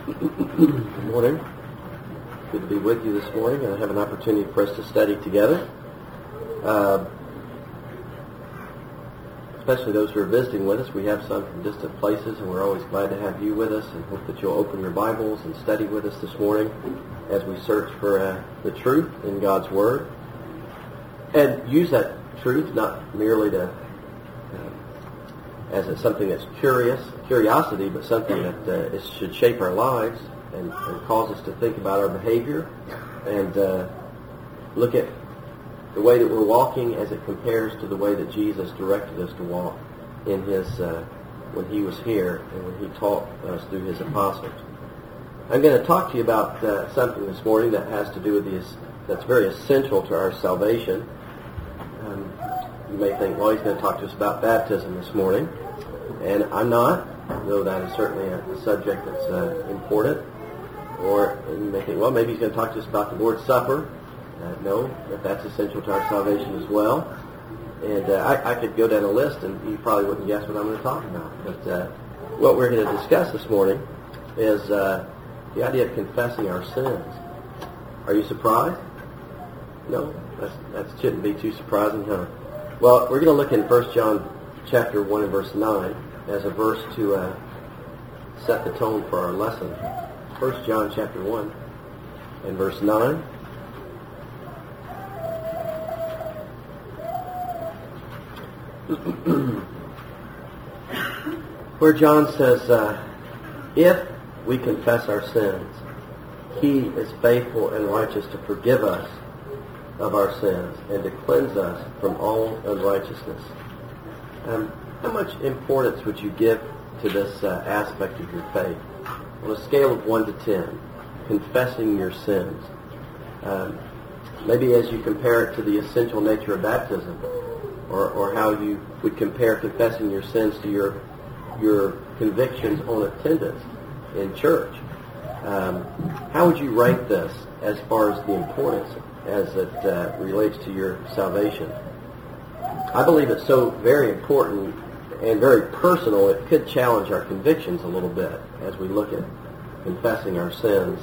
Good morning. Good to be with you this morning and have an opportunity for us to study together. Especially those who are visiting with us. We have some from distant places, and we're always glad to have you with us, and hope that you'll open your Bibles and study with us this morning as we search for the truth in God's Word. And use that truth not merely to as something that's curiosity, but something that should shape our lives and cause us to think about our behavior and look at the way that we're walking as it compares to the way that Jesus directed us to walk in His when He was here and when He taught us through His apostles. I'm going to talk to you about something this morning that has to do with that's very essential to our salvation. You may think, well, he's going to talk to us about baptism this morning. And I'm not, though that is certainly a subject that's important. Or you may think, well, maybe he's going to talk to us about the Lord's Supper. No, but that's essential to our salvation as well. And I could go down a list, and you probably wouldn't guess what I'm going to talk about. But what we're going to discuss this morning is the idea of confessing our sins. Are you surprised? No, that shouldn't be too surprising, huh? Well, we're going to look in 1 John chapter 1 and verse 9 as a verse to set the tone for our lesson. 1 John chapter 1 and verse 9. Where John says, if we confess our sins, He is faithful and righteous to forgive us of our sins and to cleanse us from all unrighteousness. How much importance would you give to this aspect of your faith? On a scale of 1 to 10, confessing your sins. Maybe as you compare it to the essential nature of baptism, or how you would compare confessing your sins to your convictions on attendance in church. How would you rank this as far as the importance as it relates to your salvation? I believe it's so very important and very personal, it could challenge our convictions a little bit as we look at confessing our sins.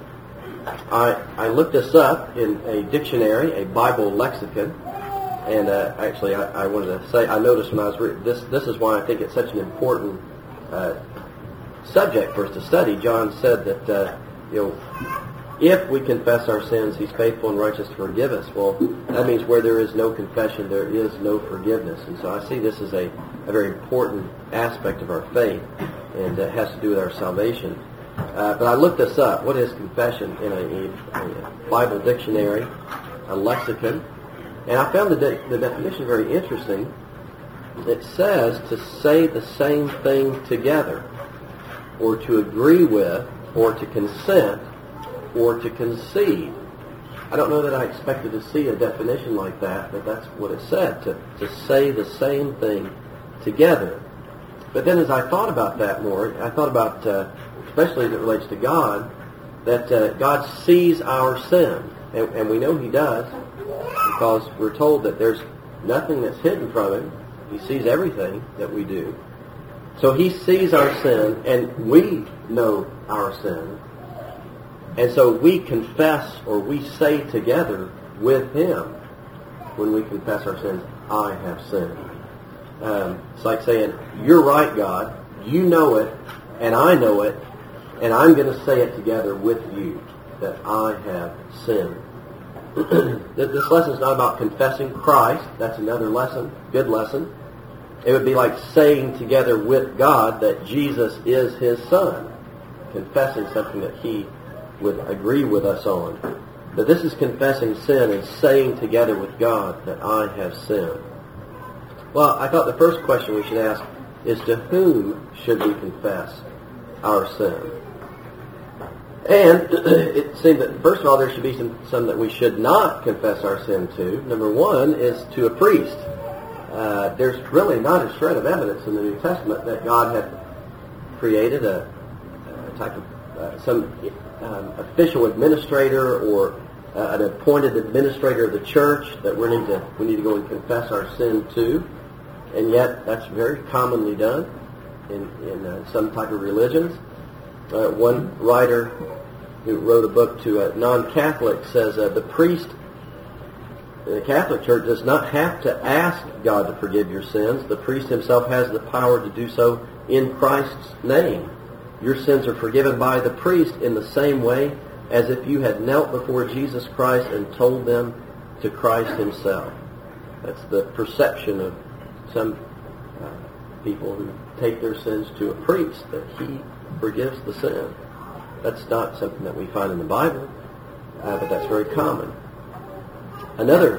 I looked this up in a dictionary, a Bible lexicon, and actually I wanted to say, I noticed when I was reading this is why I think it's such an important subject for us to study. John said that, if we confess our sins, He's faithful and righteous to forgive us. Well, that means where there is no confession, there is no forgiveness. And so I see this as a very important aspect of our faith, and it has to do with our salvation. But I looked this up. What is confession in a Bible dictionary, a lexicon? And I found the definition very interesting. It says to say the same thing together, or to agree with, or to consent, or to concede. I don't know that I expected to see a definition like that, but that's what it said, to say the same thing together. But then as I thought about that more, I thought about, especially as it relates to God, that God sees our sin. And we know He does, because we're told that there's nothing that's hidden from Him. He sees everything that we do. So He sees our sin, and we know our sin. And so we confess, or we say together with Him when we confess our sins, I have sinned. It's like saying, you're right, God, you know it, and I know it, and I'm going to say it together with you, that I have sinned. This lesson is not about confessing Christ. That's another lesson, good lesson. It would be like saying together with God that Jesus is His Son, confessing something that He would agree with us on. But this is confessing sin and saying together with God that I have sinned. Well, I thought the first question we should ask is, to whom should we confess our sin? And it seemed that, first of all, there should be some that we should not confess our sin to. Number one is to a priest. There's really not a shred of evidence in the New Testament that God had created a type of some official administrator or an appointed administrator of the church that we need to go and confess our sin to, and yet that's very commonly done in some type of religions. One writer who wrote a book to non-Catholics says the priest in the Catholic Church does not have to ask God to forgive your sins. The priest himself has the power to do so in Christ's name. Your sins are forgiven by the priest in the same way as if you had knelt before Jesus Christ and told them to Christ himself. That's the perception of some people who take their sins to a priest, that he forgives the sin. That's not something that we find in the Bible, but that's very common. Another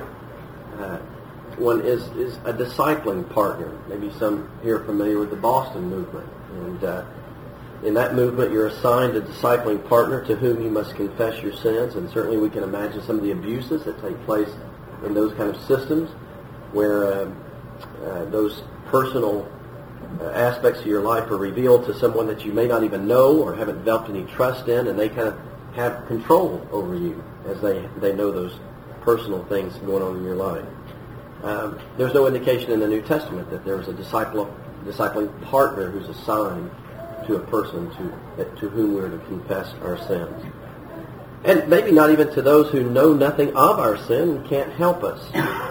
one is a discipling partner. Maybe some here are familiar with the Boston movement. And in that movement, you're assigned a discipling partner to whom you must confess your sins. And certainly we can imagine some of the abuses that take place in those kind of systems where those personal aspects of your life are revealed to someone that you may not even know or haven't developed any trust in, and they kind of have control over you as they know those personal things going on in your life. There's no indication in the New Testament that there was a discipling partner who's assigned to a person to whom we're to confess our sins. And maybe not even to those who know nothing of our sin and can't help us.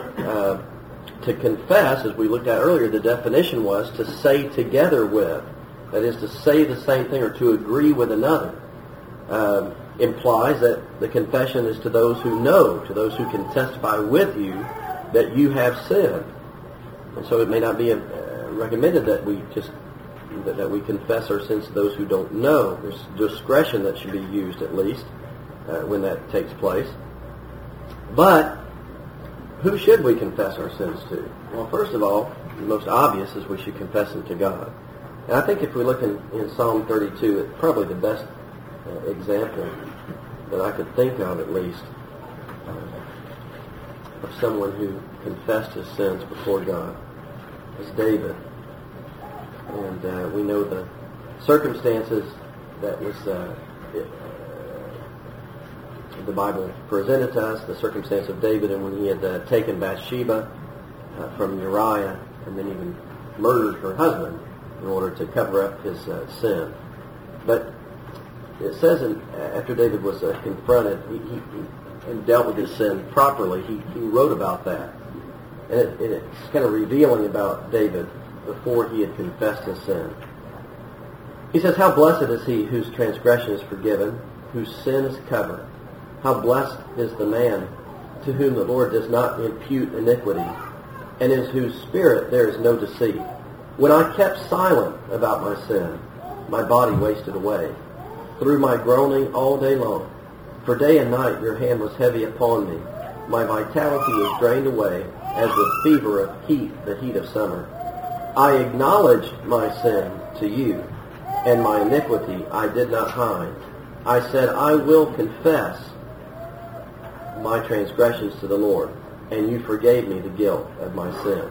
To confess, as we looked at earlier, the definition was to say together with. That is, to say the same thing or to agree with another. Implies that the confession is to those who know, to those who can testify with you that you have sinned. And so it may not be recommended that we confess our sins to those who don't know. There's discretion that should be used at least when that takes place. But who should we confess our sins to? Well, first of all, the most obvious is we should confess them to God. And I think if we look in Psalm 32, it's probably the best example that I could think of, at least, of someone who confessed his sins before God. It's David. And we know the circumstances that was the Bible presented to us, the circumstance of David and when he had taken Bathsheba from Uriah and then even murdered her husband in order to cover up his sin. But it says after David was confronted and dealt with his sin properly, he wrote about that. And it's kind of revealing about David before he had confessed his sin. He says, "How blessed is he whose transgression is forgiven, whose sin is covered. How blessed is the man to whom the Lord does not impute iniquity, and in whose spirit there is no deceit. When I kept silent about my sin, my body wasted away, through my groaning all day long. For day and night your hand was heavy upon me. My vitality was drained away, as with fever of heat, the heat of summer. I acknowledged my sin to you, and my iniquity I did not hide. I said, I will confess my transgressions to the Lord, and you forgave me the guilt of my sin."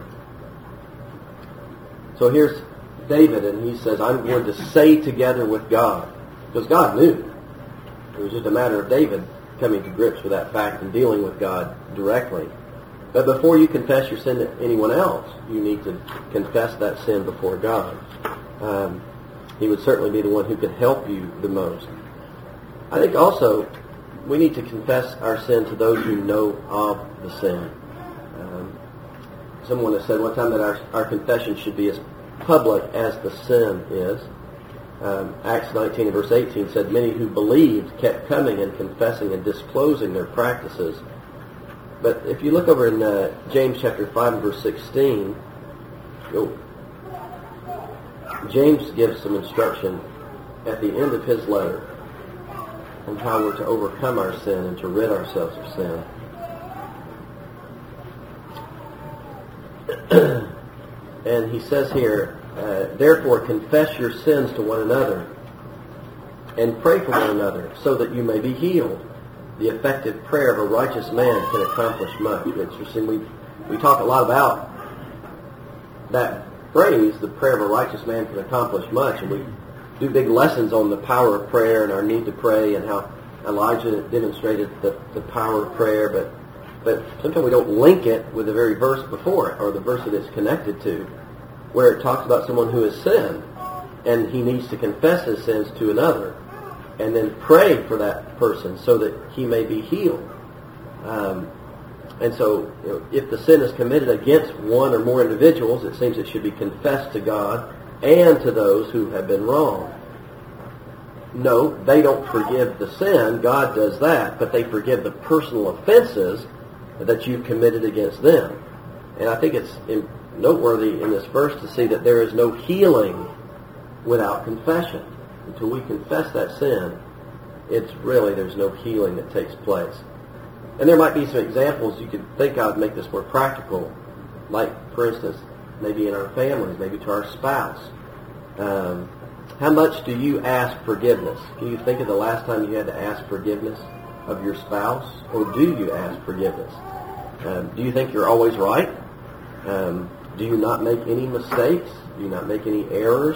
So here's David, and he says, I'm going to say together with God, because God knew. It was just a matter of David coming to grips with that fact and dealing with God directly. But before you confess your sin to anyone else, you need to confess that sin before God. He would certainly be the one who could help you the most. I think also we need to confess our sin to those who know of the sin. Someone has said one time that our confession should be as public as the sin is. Acts 19 and verse 18 said, "Many who believed kept coming and confessing and disclosing their practices." But if you look over in James chapter 5 and verse 16, James gives some instruction at the end of his letter on how we're to overcome our sin and to rid ourselves of sin. And he says here, "Therefore confess your sins to one another and pray for one another so that you may be healed. The effective prayer of a righteous man can accomplish much." Interesting. We talk a lot about that phrase, the prayer of a righteous man can accomplish much, and we do big lessons on the power of prayer and our need to pray and how Elijah demonstrated the power of prayer, but sometimes we don't link it with the very verse before it or the verse that it's connected to, where it talks about someone who has sinned. and he needs to confess his sins to another, and then pray for that person so that he may be healed. And so, if the sin is committed against one or more individuals, it seems it should be confessed to God and to those who have been wronged. No, they don't forgive the sin. God does that, but they forgive the personal offenses that you've committed against them. And I think it's noteworthy in this verse to see that there is no healing without confession. Until we confess that sin, there's no healing that takes place. And there might be some examples you could think of to make this more practical. Like, for instance, maybe in our families, maybe to our spouse. How much do you ask forgiveness? Can you think of the last time you had to ask forgiveness of your spouse? Or do you ask forgiveness? Do you think you're always right? Do you not make any mistakes? Do you not make any errors?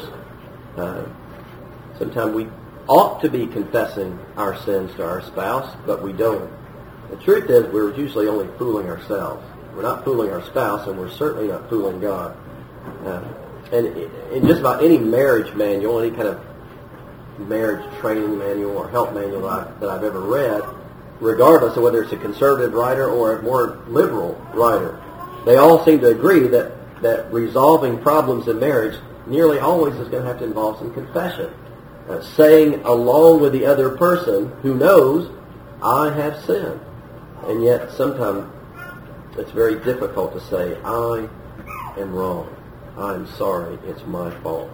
Sometimes we ought to be confessing our sins to our spouse, but we don't. The truth is, we're usually only fooling ourselves. We're not fooling our spouse, and we're certainly not fooling God. And in just about any marriage manual, any kind of marriage training manual or help manual that I've ever read, regardless of whether it's a conservative writer or a more liberal writer, they all seem to agree that resolving problems in marriage nearly always is going to have to involve some confession. Saying along with the other person who knows, I have sinned. And yet sometimes it's very difficult to say, I am wrong. I'm sorry. It's my fault.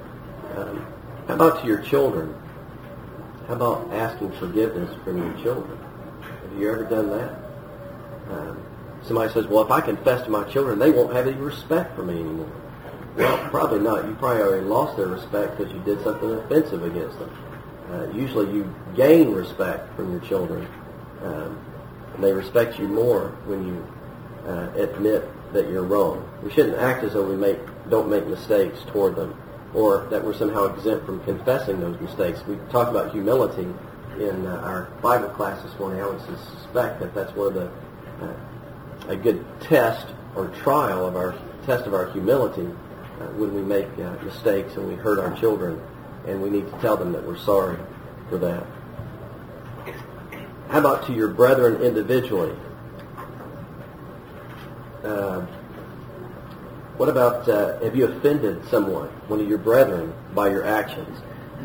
How about to your children? How about asking forgiveness from your children? Have you ever done that? Somebody says, well, if I confess to my children, they won't have any respect for me anymore. Well, probably not. You probably already lost their respect because you did something offensive against them. Usually you gain respect from your children. And they respect you more when you admit that you're wrong. We shouldn't act as though we don't make mistakes toward them, or that we're somehow exempt from confessing those mistakes. We talked about humility in our Bible class this morning. I would suspect that that's one of a good test or trial of our humility when we make mistakes and we hurt our children, and we need to tell them that we're sorry for that. How about to your brethren individually? What about, have you offended someone, one of your brethren, by your actions?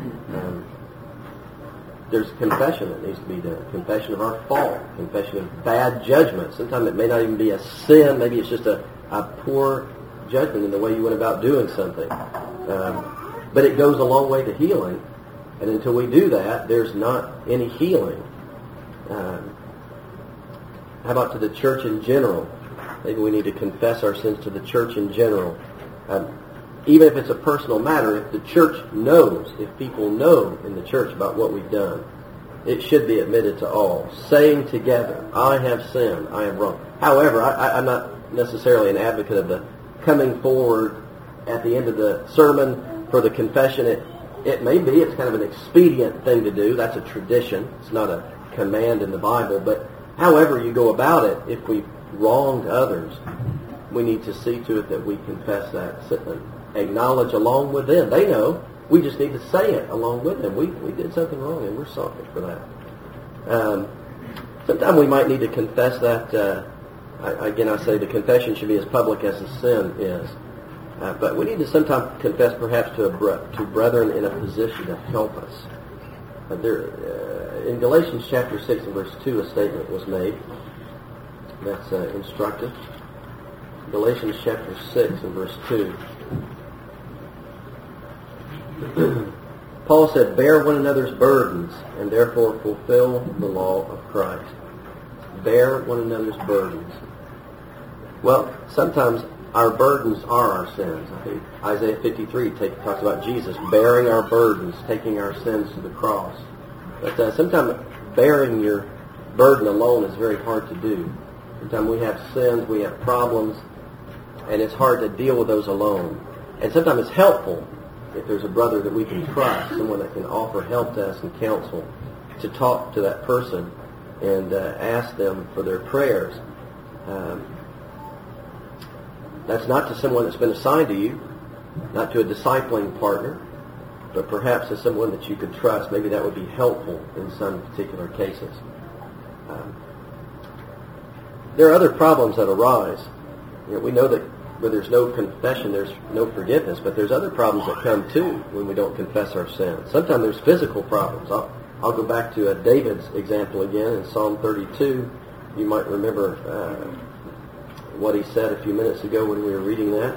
There's confession that needs to be done. Confession of our fault. Confession of bad judgment. Sometimes it may not even be a sin. Maybe it's just a poor judgment in the way you went about doing something. But it goes a long way to healing. And until we do that, there's not any healing. How about to the church in general? Maybe we need to confess our sins to the church in general. Even if it's a personal matter, if the church knows, if people know in the church about what we've done, it should be admitted to all. Saying together, I have sinned, I am wrong. However, I'm not necessarily an advocate of the coming forward at the end of the sermon for the confession. It may be, it's kind of an expedient thing to do. That's a tradition. It's not a command in the Bible. But however you go about it, if we've wronged others, we need to see to it that we confess that, acknowledge along with them. They know. We just need to say it along with them. We did something wrong and we're sorry for that. Sometimes we might need to confess that. Again, I say the confession should be as public as the sin is. But we need to sometimes confess perhaps to brethren in a position to help us. In Galatians chapter 6 and verse 2, a statement was made that's instructive. Galatians chapter 6 and verse 2. Paul said, bear one another's burdens and therefore fulfill the law of Christ. Bear one another's burdens. Well, sometimes our burdens are our sins. I think Isaiah 53 talks about Jesus bearing our burdens, taking our sins to the cross. But sometimes bearing your burden alone is very hard to do. Sometimes we have sins, we have problems, and it's hard to deal with those alone. And sometimes it's helpful if there's a brother that we can trust, someone that can offer help to us and counsel, to talk to that person and ask them for their prayers. That's not to someone that's been assigned to you, not to a discipling partner, but perhaps as someone that you could trust, maybe that would be helpful in some particular cases. There are other problems that arise. We know that where there's no confession, there's no forgiveness, but there's other problems that come too when we don't confess our sins. Sometimes there's physical problems. I'll go back to David's example again in Psalm 32. You might remember what he said a few minutes ago when we were reading that.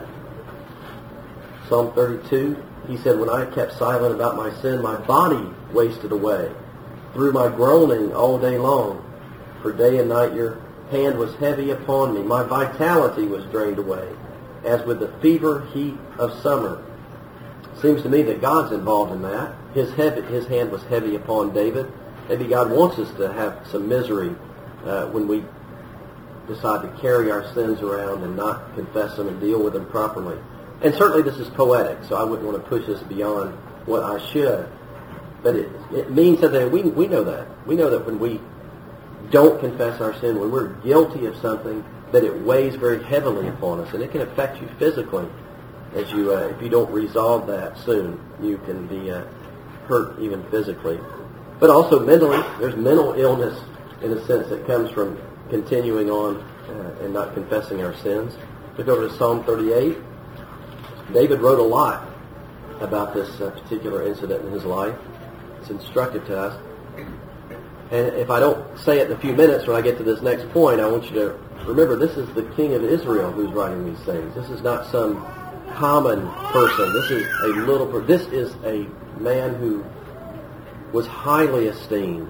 Psalm 32, he said, "When I kept silent about my sin, my body wasted away through my groaning all day long. For day and night your hand was heavy upon me. My vitality was drained away, as with the fever heat of summer." Seems to me that God's involved in that. His hand was heavy upon David. Maybe God wants us to have some misery when we decide to carry our sins around and not confess them and deal with them properly. And certainly this is poetic, so I wouldn't want to push this beyond what I should. But it means that we know that. We know that when we don't confess our sin, when we're guilty of something, that it weighs very heavily upon us, and it can affect you physically. As you, if you don't resolve that soon, you can be hurt even physically. But also mentally, there's mental illness in a sense that comes from continuing on and not confessing our sins. Look over to Psalm 38. David wrote a lot about this particular incident in his life. It's instructive to us. And if I don't say it in a few minutes when I get to this next point, I want you to remember this is the king of Israel who's writing these things. This is not some common person. This is a man who was highly esteemed.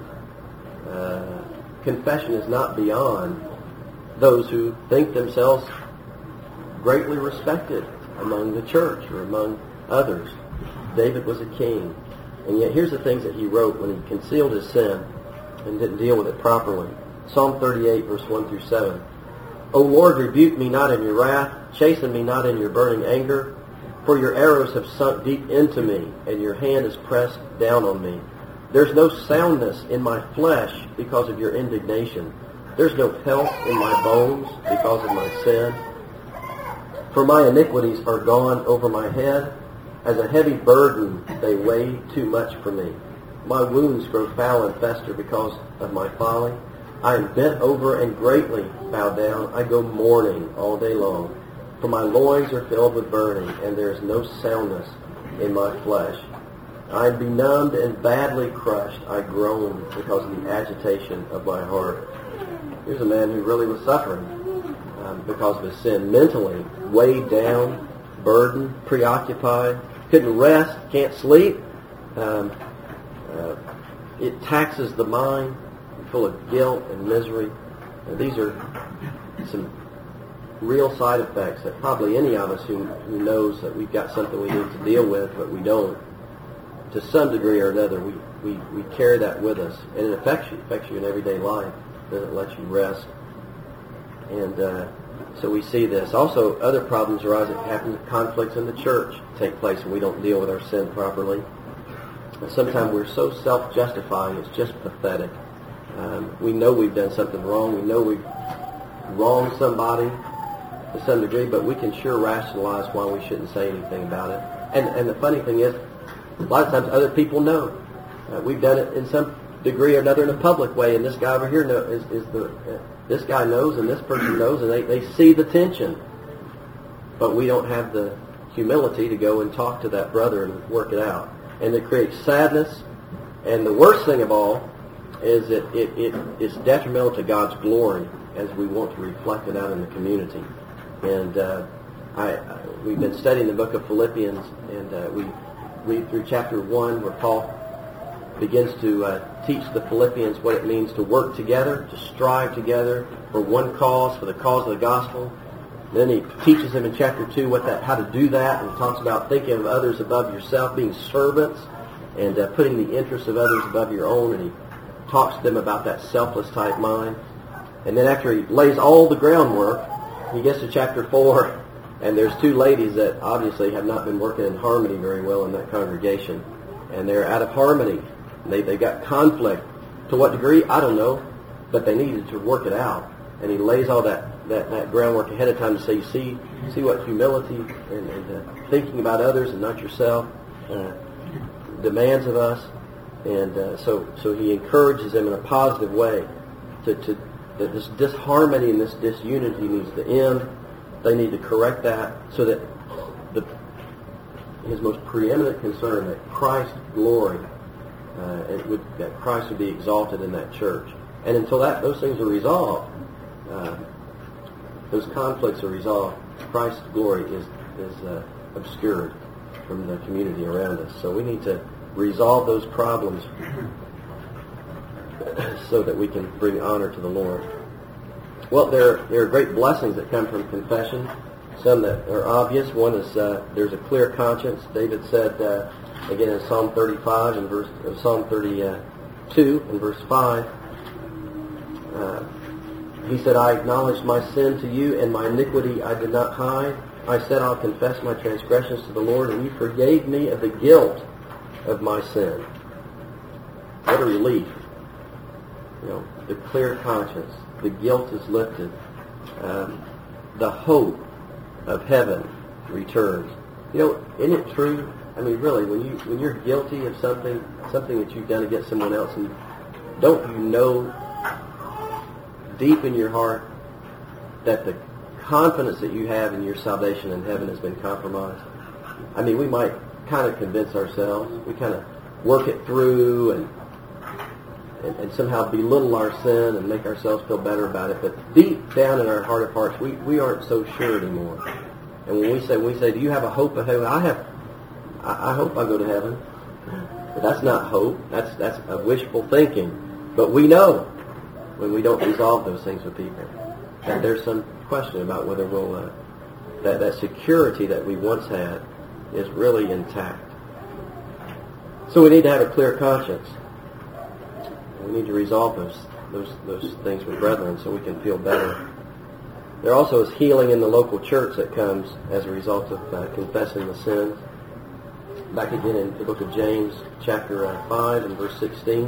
Confession is not beyond those who think themselves greatly respected among the church or among others. David was a king. And yet here's the things that he wrote when he concealed his sin and didn't deal with it properly. Psalm 38, verse 1 through 7. "O Lord, rebuke me not in your wrath, chasten me not in your burning anger, for your arrows have sunk deep into me, and your hand is pressed down on me. There's no soundness in my flesh because of your indignation. There's no health in my bones because of my sin. For my iniquities are gone over my head. As a heavy burden, they weigh too much for me. My wounds grow foul and fester because of my folly. I am bent over and greatly bowed down. I go mourning all day long. For my loins are filled with burning, and there is no soundness in my flesh. I am benumbed and badly crushed. I groan because of the agitation of my heart." Here's a man who really was suffering because of his sin. Mentally, weighed down, burdened, preoccupied, couldn't rest, can't sleep. It taxes the mind, full of guilt and misery. These are some real side effects that probably any of us who knows that we've got something we need to deal with, but we don't, to some degree or another, we carry that with us. And it affects you in everyday life. It doesn't let you rest. And so we see this. Also, other problems arise that happen, conflicts in the church take place when we don't deal with our sin properly. And sometimes we're so self-justifying, it's just pathetic. We know we've done something wrong. We know we've wronged somebody to some degree, but we can sure rationalize why we shouldn't say anything about it. And the funny thing is, a lot of times other people know. We've done it in some degree or another in a public way, and this guy over here this guy knows and this person knows, and they see the tension. But we don't have the humility to go and talk to that brother and work it out. And it creates sadness. And the worst thing of all is that it is detrimental to God's glory as we want to reflect it out in the community. And we've been studying the book of Philippians, and we read through chapter 1 where Paul begins to teach the Philippians what it means to work together, to strive together for one cause, for the cause of the gospel. Then he teaches them in chapter 2 how to do that, and talks about thinking of others above yourself, being servants, and putting the interests of others above your own. And he talks to them about that selfless type mind. And then after he lays all the groundwork, he gets to chapter 4, and there's two ladies that obviously have not been working in harmony very well in that congregation. And they're out of harmony. They got conflict. To what degree? I don't know. But they needed to work it out. And he lays all that groundwork ahead of time to say, see what humility and thinking about others and not yourself. demands of us, and so he encourages them in a positive way that this disharmony and this disunity needs to end. They need to correct that so that his most preeminent concern, that Christ's glory, that Christ would be exalted in that church. And until those things are resolved, those conflicts are resolved, Christ's glory is obscured from the community around us. So we need to resolve those problems so that we can bring honor to the Lord. Well, there are great blessings that come from confession. Some that are obvious. One is there's a clear conscience. David said again in Psalm 35 and Psalm 32 and verse 5. He said, "I acknowledged my sin to you, and my iniquity I did not hide. I said, I'll confess my transgressions to the Lord, and you forgave me of the guilt of my sin." What a relief. The clear conscience. The guilt is lifted. The hope of heaven returns. Isn't it true? I mean, really, when you're guilty of something that you've done against someone else, and don't you know deep in your heart that the confidence that you have in your salvation in heaven has been compromised? I mean, we might kind of convince ourselves. We kind of work it through and somehow belittle our sin and make ourselves feel better about it. But deep down in our heart of hearts, we aren't so sure anymore. And when we say, "Do you have a hope of heaven?" I hope I go to heaven. But that's not hope. That's a wishful thinking. But we know when we don't resolve those things with people, that there's some question about whether we'll that security that we once had is really intact. So we need to have a clear conscience. We need to resolve those things with brethren so we can feel better. There also is healing in the local church that comes as a result of confessing the sins. Back again in the book of James, chapter 5 and verse 16.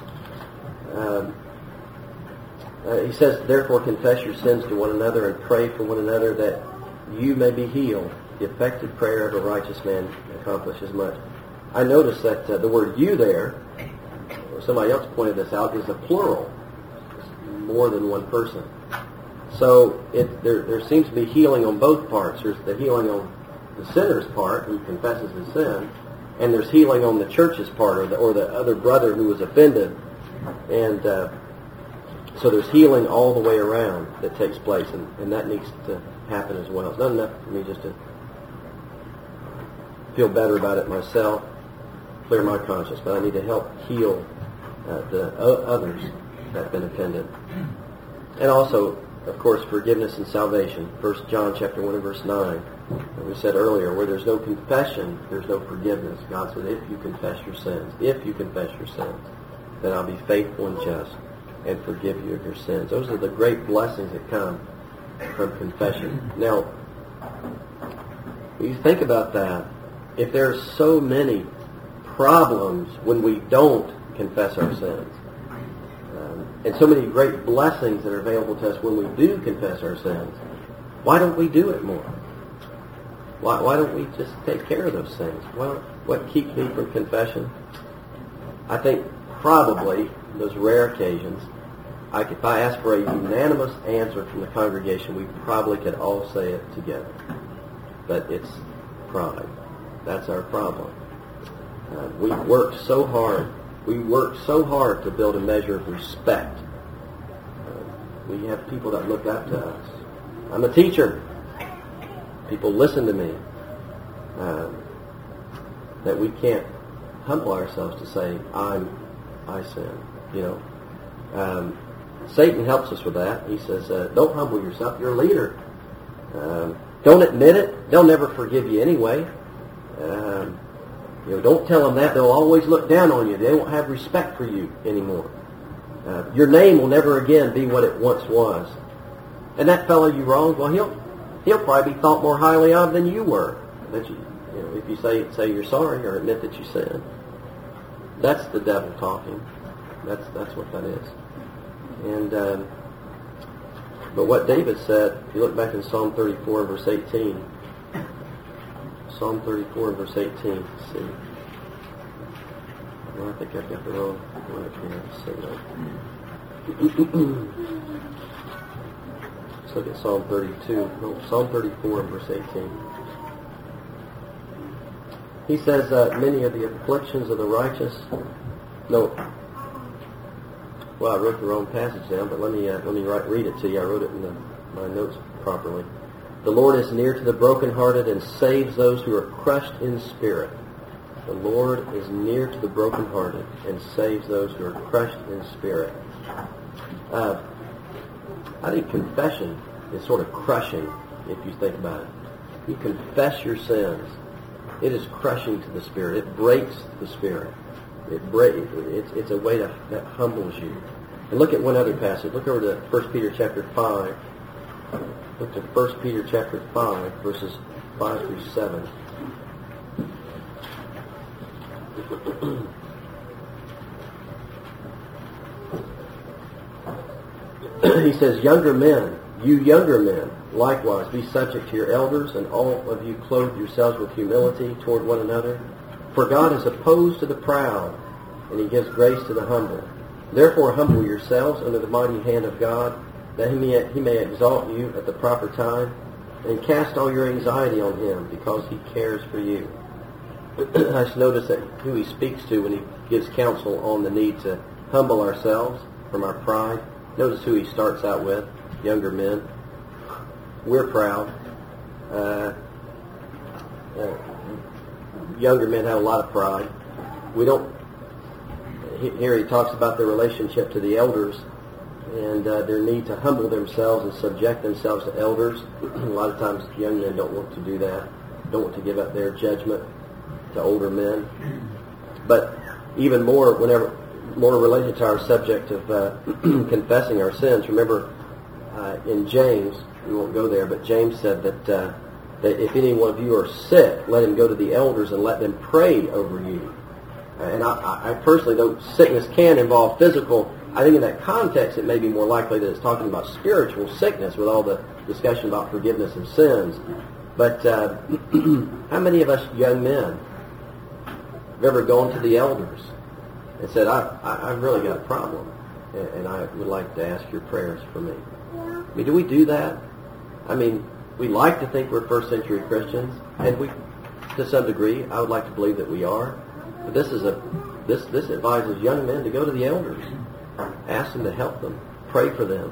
He says, "Therefore confess your sins to one another and pray for one another that you may be healed. The effective prayer of a righteous man accomplishes much." I noticed that the word "you" there, or somebody else pointed this out, is a plural. It's more than one person. So there seems to be healing on both parts. There's the healing on the sinner's part, who confesses his sin, and there's healing on the church's part, or the other brother who was offended. And so there's healing all the way around that takes place, and that needs to happen as well. It's not enough for me just to feel better about it myself, clear my conscience, but I need to help heal the others that have been offended. And also, of course, forgiveness and salvation. 1 John chapter 1 and verse 9. We said earlier, where there's no confession, there's no forgiveness. God said, if you confess your sins, then I'll be faithful and just and forgive you of your sins. Those are the great blessings that come from confession. Now, when you think about that, if there are so many problems when we don't confess our sins, and so many great blessings that are available to us when we do confess our sins, why don't we do it more? Why don't we just take care of those things? Well, what keeps me from confession? I think probably those rare occasions, if I asked for a unanimous answer from the congregation, we probably could all say it together. But it's pride. That's our problem. We work so hard. We work so hard to build a measure of respect. We have people that look up to us. I'm a teacher. People listen to me. That we can't humble ourselves to say, I sin. Satan helps us with that. He says, don't humble yourself. You're a leader. Don't admit it. They'll never forgive you anyway. Don't tell them that. They'll always look down on you. They won't have respect for you anymore. Your name will never again be what it once was. And that fellow you wronged, well, he'll probably be thought more highly of than you were. That if you say you're sorry or admit that you sinned, that's the devil talking. That's what that is. And but what David said, if you look back in Psalm 34 verse 18. Psalm 34 verse 18. See. Well, I think I've got the wrong one up here. Let's look at Psalm 32. No, Psalm 34 and verse 18. He says, many of the afflictions of the righteous. No. Well, I wrote the wrong passage down, but let me read it to you. I wrote it in my notes properly. The Lord is near to the brokenhearted and saves those who are crushed in spirit. The Lord is near to the brokenhearted and saves those who are crushed in spirit. I think confession is sort of crushing, if you think about it. You confess your sins. It is crushing to the spirit. It breaks the spirit. It's a way that humbles you. And look at one other passage. Look over to 1 Peter chapter 5. Look to 1 Peter chapter 5, verses 5 through 7. He says, younger men, likewise, be subject to your elders, and all of you clothe yourselves with humility toward one another. For God is opposed to the proud, and he gives grace to the humble. Therefore humble yourselves under the mighty hand of God, that he may exalt you at the proper time, and cast all your anxiety on him, because he cares for you. I just notice that who he speaks to when he gives counsel on the need to humble ourselves from our pride. Notice who he starts out with, younger men. We're proud. Younger men have a lot of pride. We don't. Here he talks about their relationship to the elders and their need to humble themselves and subject themselves to elders. A lot of times young men don't want to do that, don't want to give up their judgment to older men. But even more, more related to our subject of confessing our sins, remember in James, we won't go there, but James said that if any one of you are sick, let him go to the elders and let them pray over you. And I personally, though sickness can involve physical, I think in that context it may be more likely that it's talking about spiritual sickness with all the discussion about forgiveness of sins. But how many of us young men have ever gone to the elders and said, I've really got a problem, and I would like to ask your prayers for me? I mean, do we do that? I mean, we like to think we're first century Christians, and we, to some degree, I would like to believe that we are. But this advises young men to go to the elders, ask them to help them, pray for them.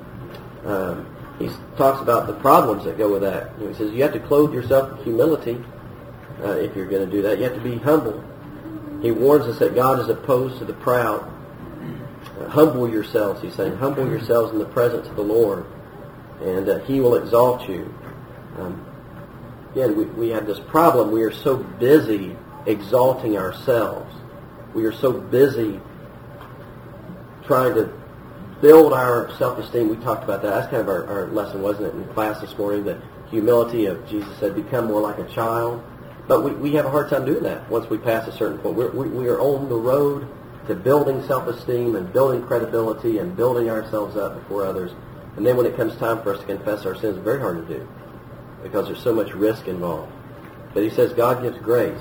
He talks about the problems that go with that. He says you have to clothe yourself with humility if you're going to do that. You have to be humble. He warns us that God is opposed to the proud. Humble yourselves, he's saying. Humble yourselves in the presence of the Lord, and he will exalt you. Again, we have this problem. We are so busy exalting ourselves. We are so busy trying to build our self-esteem. We talked about that. That's kind of our lesson, wasn't it, in class this morning, the humility of, Jesus said, become more like a child. But we have a hard time doing that once we pass a certain point. We are on the road to building self-esteem and building credibility and building ourselves up before others. And then when it comes time for us to confess our sins, it's very hard to do because there's so much risk involved. But he says God gives grace.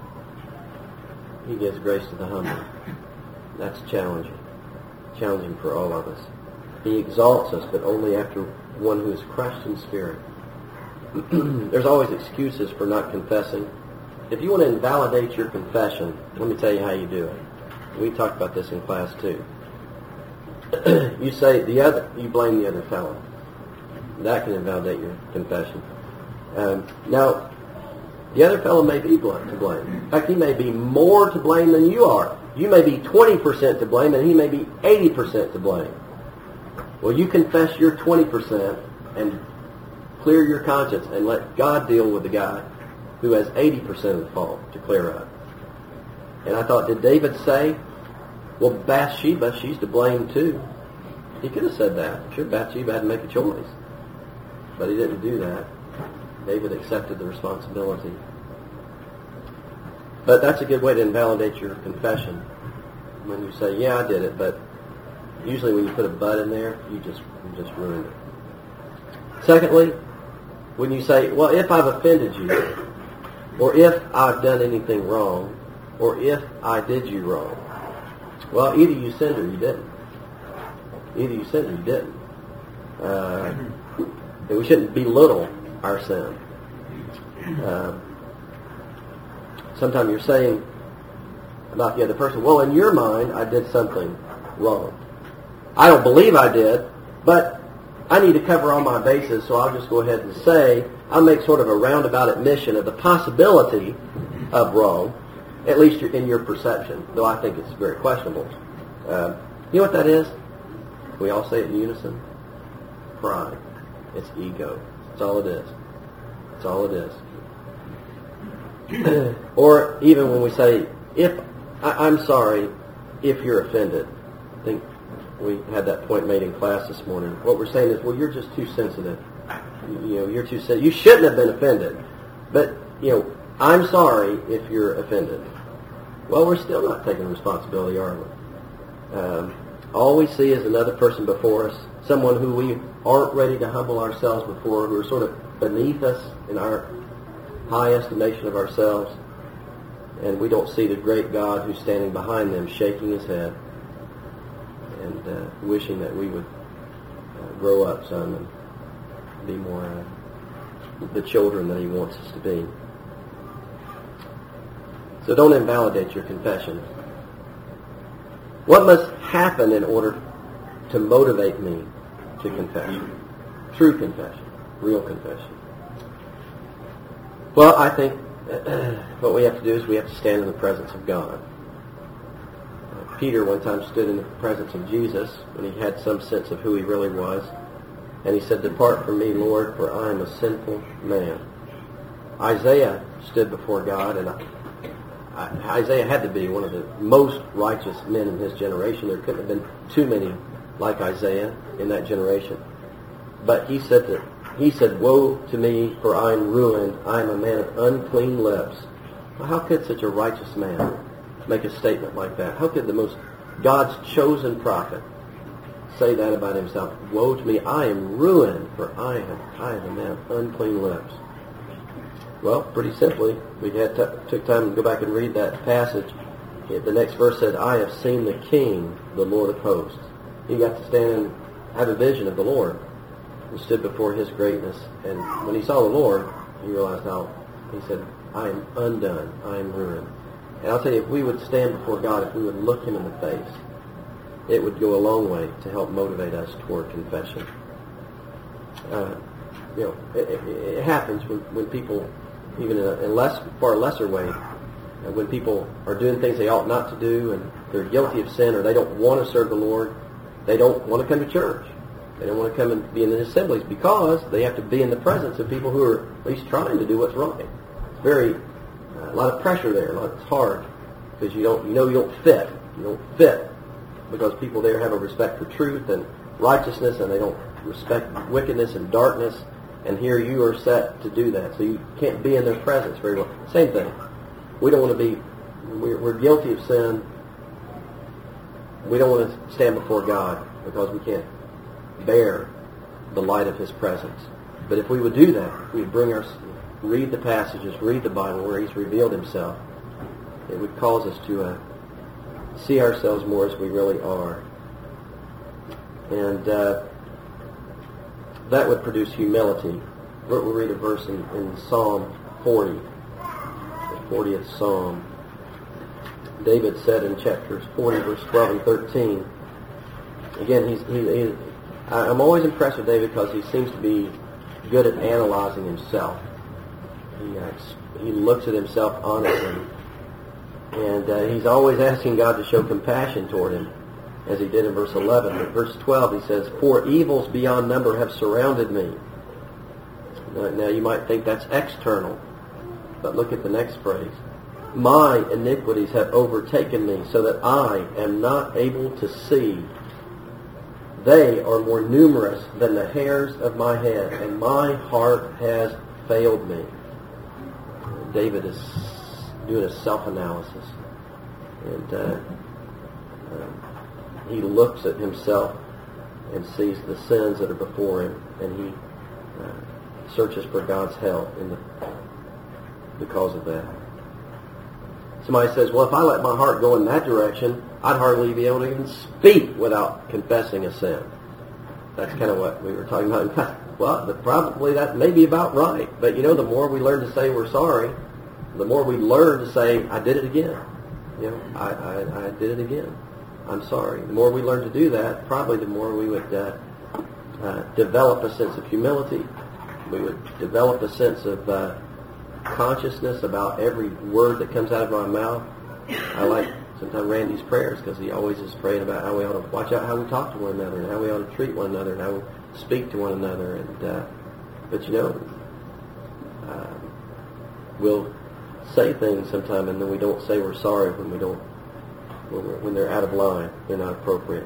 He gives grace to the humble. That's challenging for all of us. He exalts us, but only after one who is crushed in spirit. There's always excuses for not confessing. If you want to invalidate your confession, let me tell you how you do it. We talked about this in class too. You say you blame the other fellow. That can invalidate your confession. Now, the other fellow may be to blame. In fact, he may be more to blame than you are. You may be 20% to blame, and he may be 80% to blame. Well, you confess your 20% and clear your conscience and let God deal with the guy who has 80% of the fault to clear up. And I thought, did David say, well, Bathsheba, she's to blame too? He could have said that. I'm sure Bathsheba had to make a choice. But he didn't do that. David accepted the responsibility. But that's a good way to invalidate your confession. When you say, yeah, I did it, but usually when you put a but in there, you just ruined it. Secondly, when you say, well, if I've offended you, or if I've done anything wrong, or if I did you wrong. Well, either you sinned or you didn't. Either you sinned or you didn't. And we shouldn't belittle our sin. Sometimes you're saying about the other person, well, in your mind, I did something wrong. I don't believe I did, but I need to cover all my bases, so I'll just go ahead and say, I'll make sort of a roundabout admission of the possibility of wrong, at least in your perception, though I think it's very questionable. You know what that is? We all say it in unison. Pride. It's ego. That's all it is. That's all it is. Or even when we say, I'm sorry if you're offended. I think we had that point made in class this morning. What we're saying is, well, you're just too sensitive. You're too sensitive. You shouldn't have been offended. But, I'm sorry if you're offended. Well, we're still not taking responsibility, are we? All we see is another person before us, someone who we aren't ready to humble ourselves before, who are sort of beneath us in our high estimation of ourselves, and we don't see the great God who's standing behind them, shaking his head and wishing that we would grow up some and be more the children that he wants us to be. So don't invalidate your confession. What must happen in order to motivate me to confession? True confession, real confession. Well, I think what we have to do is we have to stand in the presence of God. Peter one time stood in the presence of Jesus when he had some sense of who he really was, and he said, "Depart from me, Lord, for I am a sinful man." Isaiah stood before God, and Isaiah had to be one of the most righteous men in his generation. There couldn't have been too many like Isaiah in that generation. But he said, "Woe to me, for I am ruined. I am a man of unclean lips." Well, how could such a righteous man make a statement like that? How could God's chosen prophet say that about himself? "Woe to me, I am ruined, for I am a man of unclean lips." Well, pretty simply, we took time to go back and read that passage. The next verse said, "I have seen the King, the Lord of hosts." He got to stand and have a vision of the Lord and stood before his greatness. And when he saw the Lord, he realized he said, "I am undone. I am ruined." And I'll tell you, if we would stand before God, if we would look him in the face, it would go a long way to help motivate us toward confession. It happens when people, even in a far lesser way, when people are doing things they ought not to do, and they're guilty of sin, or they don't want to serve the Lord, they don't want to come to church. They don't want to come and be in the assemblies because they have to be in the presence of people who are at least trying to do what's right. It's a lot of pressure there. It's hard because you don't fit. You don't fit because people there have a respect for truth and righteousness, and they don't respect wickedness and darkness. And here you are set to do that, so you can't be in their presence very well. Same thing. We don't want to be. We're guilty of sin. We don't want to stand before God because we can't bear the light of his presence. But if we would do that, if we would read the passages, read the Bible where he's revealed himself, it would cause us to see ourselves more as we really are. And that would produce humility. We'll read a verse in Psalm 40, the 40th Psalm. David said in chapters 40, verse 12 and 13, again, I'm always impressed with David because he seems to be good at analyzing himself. He looks at himself honestly, and he's always asking God to show compassion toward him, as he did in verse 11. In verse 12 he says, "For evils beyond number have surrounded me." Now you might think that's external, but look at the next phrase. "My iniquities have overtaken me, so that I am not able to see. They are more numerous than the hairs of my head, and my heart has failed me." David is doing a self-analysis, and he looks at himself and sees the sins that are before him, and he searches for God's help because of that. Somebody says, well, if I let my heart go in that direction, I'd hardly be able to even speak without confessing a sin. That's kind of what we were talking about. Well, probably that may be about right. But, you know, the more we learn to say we're sorry, the more we learn to say, I did it again. You know, I did it again. I'm sorry. The more we learn to do that, probably the more we would develop a sense of humility. We would develop a sense of consciousness about every word that comes out of our mouth. I like sometimes Randy's prayers because he always is praying about how we ought to watch out how we talk to one another and how we ought to treat one another and how we speak to one another. And but you know, we'll say things sometimes and then we don't say we're sorry when they're out of line, they're not appropriate.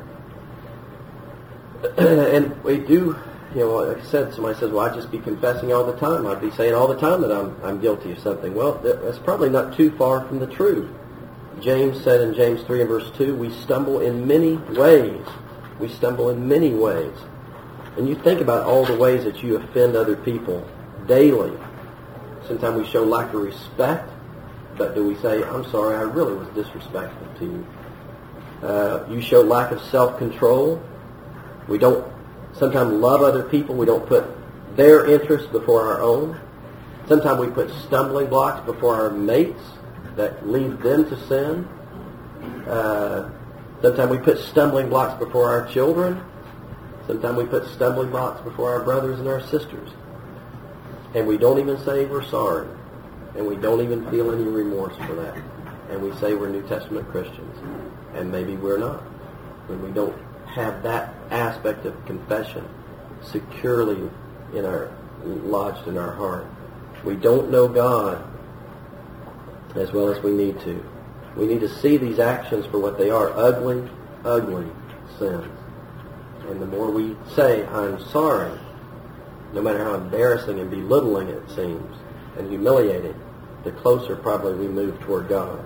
And we do. You know, like I said, somebody says, well, I'd just be confessing all the time. I'd be saying all the time that I'm guilty of something. Well, that's probably not too far from the truth. James said in James 3 and verse 2, we stumble in many ways. We stumble in many ways. And you think about all the ways that you offend other people daily. Sometimes we show lack of respect, but do we say, I'm sorry, I really was disrespectful to you? You show lack of self-control. We don't sometimes love other people. We don't put their interests before our own. Sometimes we put stumbling blocks before our mates that lead them to sin. Sometimes we put stumbling blocks before our children. Sometimes we put stumbling blocks before our brothers and our sisters. And we don't even say we're sorry. And we don't even feel any remorse for that. And we say we're New Testament Christians. And maybe we're not. When we don't have that aspect of confession securely lodged in our heart. We don't know God as well as we need to. We need to see these actions for what they are, ugly, ugly sins. And the more we say, I'm sorry, no matter how embarrassing and belittling it seems, and humiliating, the closer probably we move toward God.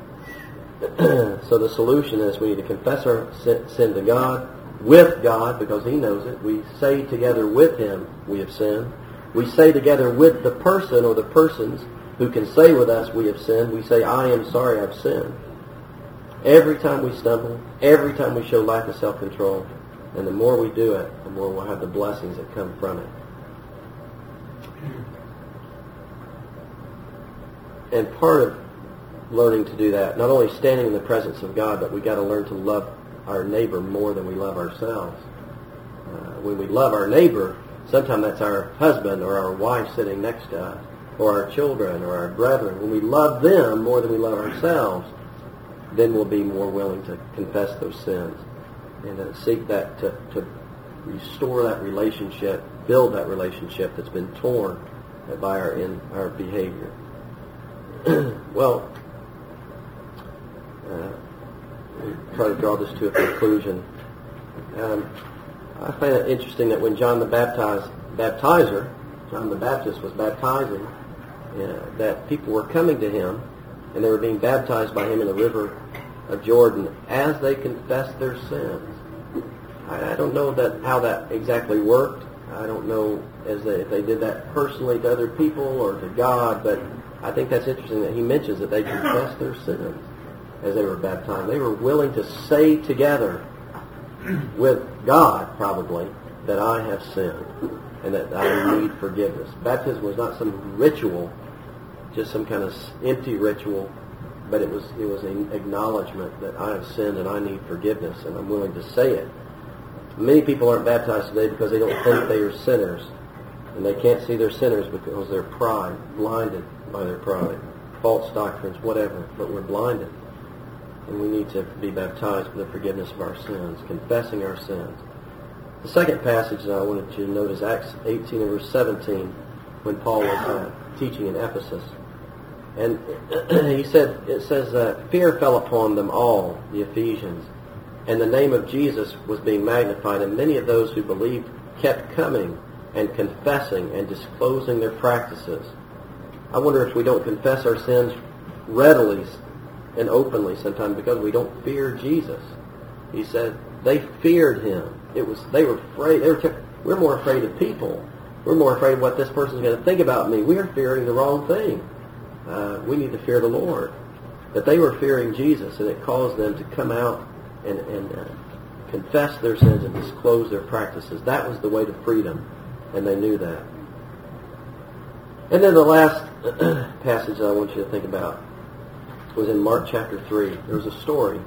So the solution is we need to confess our sin to God, with God, because He knows it. We say together with Him, we have sinned. We say together with the person or the persons who can say with us, we have sinned. We say, I am sorry, I've sinned. Every time we stumble, every time we show lack of self-control, and the more we do it, the more we'll have the blessings that come from it. And part of learning to do that, not only standing in the presence of God, but we got to learn to love our neighbor more than we love ourselves. When we love our neighbor, sometimes that's our husband or our wife sitting next to us, or our children or our brethren. When we love them more than we love ourselves, then we'll be more willing to confess those sins and seek that to restore that relationship, build that relationship that's been torn by our behavior. Well, we try to draw this to a conclusion. I find it interesting that when John the Baptizer, John the Baptist was baptizing, that people were coming to him and they were being baptized by him in the river of Jordan as they confessed their sins. I don't know how that exactly worked. I don't know if they did that personally to other people or to God, but I think that's interesting that he mentions that they confessed their sins as they were baptized. They were willing to say together with God, probably, that I have sinned and that I need forgiveness. Baptism was not some ritual, just some kind of empty ritual, but it was an acknowledgement that I have sinned and I need forgiveness, and I'm willing to say it. Many people aren't baptized today because they don't think they are sinners, and they can't see they're sinners because of their pride, blinded by their pride, false doctrines, whatever, but we're blinded. And we need to be baptized for the forgiveness of our sins, confessing our sins. The second passage that I wanted you to note is Acts 18 and verse 17, when Paul was teaching in Ephesus. And it says, fear fell upon them all, the Ephesians, and the name of Jesus was being magnified, and many of those who believed kept coming and confessing and disclosing their practices. I wonder if we don't confess our sins readily and openly sometimes because we don't fear Jesus. He said they feared him. They were afraid. We're more afraid of people. We're more afraid of what this person's going to think about me. We're fearing the wrong thing. We need to fear the Lord. that they were fearing Jesus, and it caused them to come out and confess their sins and disclose their practices. That was the way to freedom, and they knew that. And then the last passage that I want you to think about was in Mark chapter 3. There was a story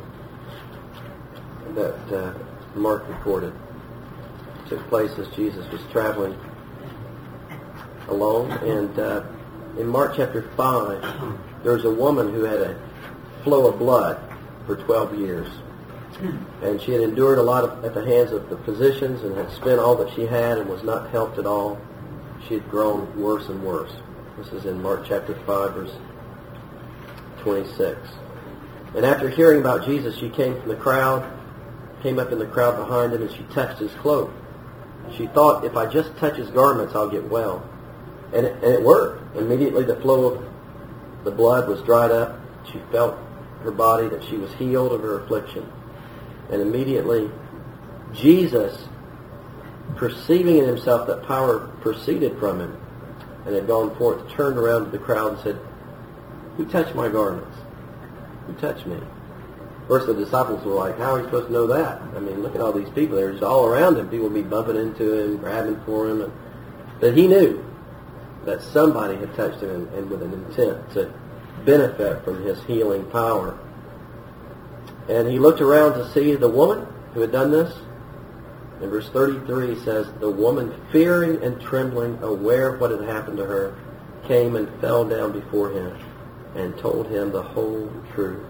that Mark recorded. It took place as Jesus was traveling alone, and in Mark chapter 5, there was a woman who had a flow of blood for 12 years. And she had endured a lot at the hands of the physicians and had spent all that she had and was not helped at all. She had grown worse and worse. This is in Mark chapter 5, verse 26. And after hearing about Jesus, she came up in the crowd behind him, and she touched his cloak. She thought, if I just touch his garments, I'll get well. And it worked. Immediately the flow of the blood was dried up. She felt her body that she was healed of her affliction. And immediately Jesus, perceiving in himself that power proceeded from him and had gone forth, turned around to the crowd and said, "Who touched my garments? Who touched me?" First the disciples were like, "How are we supposed to know that? I mean, look at all these people. They're just all around him. People would be bumping into him, grabbing for him." But he knew that somebody had touched him and with an intent to benefit from his healing power. And he looked around to see the woman who had done this. In verse 33 says, "The woman, fearing and trembling, aware of what had happened to her, came and fell down before him and told him the whole truth."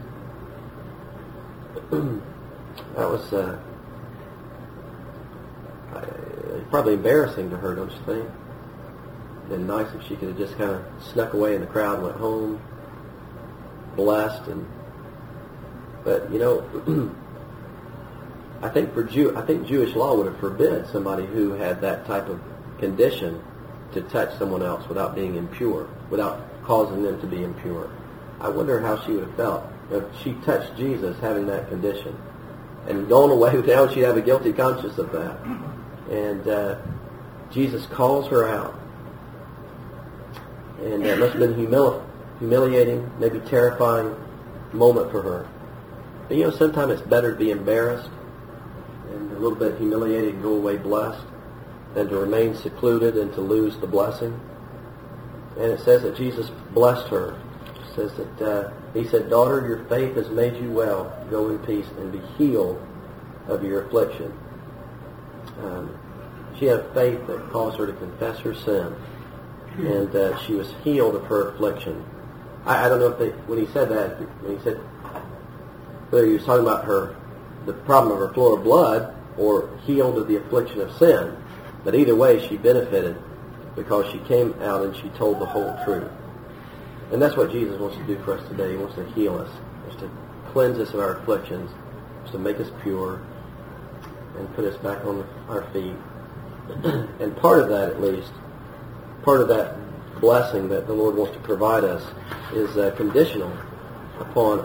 That was probably embarrassing to her, don't you think? It'd been nice if she could have just kind of snuck away in the crowd and went home, blessed. But I think Jewish law would have forbid somebody who had that type of condition to touch someone else without being impure, without causing them to be impure. I wonder how she would have felt if she touched Jesus having that condition and gone away now. She'd have a guilty conscience of that. And Jesus calls her out. And it must have been humiliating, maybe terrifying moment for her. But sometimes it's better to be embarrassed and a little bit humiliated and go away blessed than to remain secluded and to lose the blessing. And it says that Jesus blessed her. It says that he said, "Daughter, your faith has made you well. Go in peace and be healed of your affliction." She had faith that caused her to confess her sin, and she was healed of her affliction. I don't know if when he said whether he was talking about the problem of her flow of blood or healed of the affliction of sin. But either way, she benefited because she came out and she told the whole truth. And that's what Jesus wants to do for us today. He wants to heal us. He wants to cleanse us of our afflictions. He wants to make us pure and put us back on our feet. And part of that, at least, part of that blessing that the Lord wants to provide us is conditional upon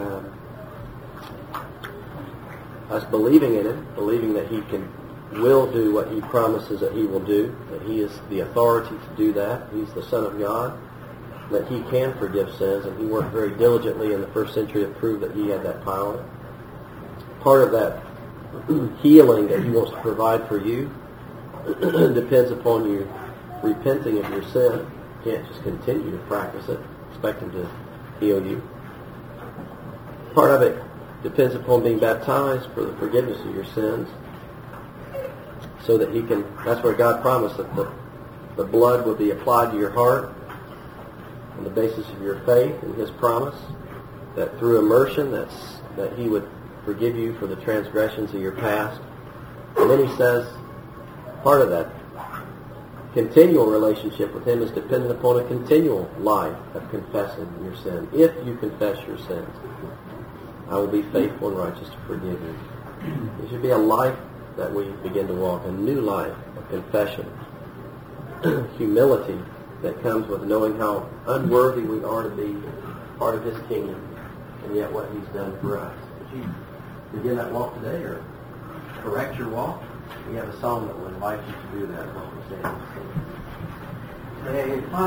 us believing in Him, believing that He will do what He promises that He will do, that He is the authority to do that. He's the Son of God, that He can forgive sins, and He worked very diligently in the first century to prove that He had that power. Part of that healing that He wants to provide for you depends upon you repenting of your sin. You can't just continue to practice it, expect Him to heal you. Part of it depends upon being baptized for the forgiveness of your sins, so that He can, that's where God promised that the blood will be applied to your heart on the basis of your faith in His promise, that through immersion that He would forgive you for the transgressions of your past. And then He says part of that continual relationship with Him is dependent upon a continual life of confessing your sin. If you confess your sins, I will be faithful and righteous to forgive you. It should be a life that we begin to walk, a new life of confession, humility that comes with knowing how unworthy we are to be part of His kingdom, and yet what He's done for us. Would you begin that walk today, or correct your walk? We have a song that will invite you to do that. What we're saying.